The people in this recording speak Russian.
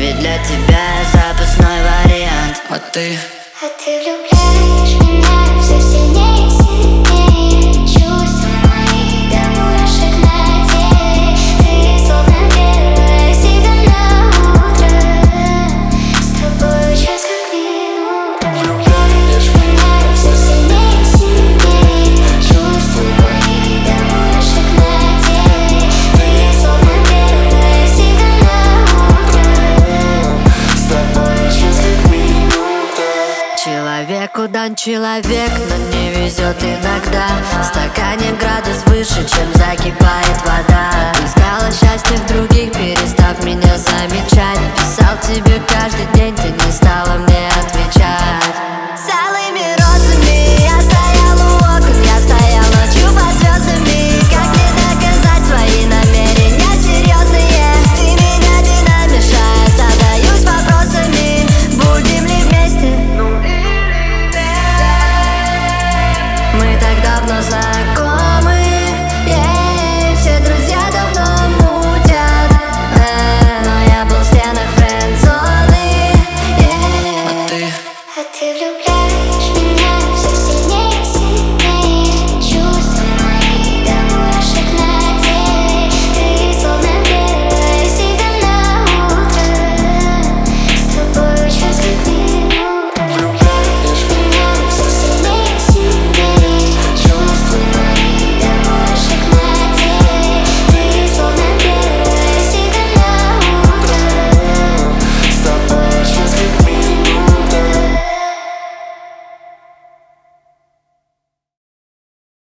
Ведь для тебя я запасной вариант. А ты влюбляешь меня все сильнее и сильнее. Чувства мои до мурашек на теле. Ты словно первая всегда на утро. С тобой час как минута. Влюбляешь меня все сильнее и сильнее. Чувства мои до мурашек на теле. Ты словно первая всегда на утро. С тобой час как минута. Человеку дан человек, но не везет иногда. В стакане градус выше, чем закипает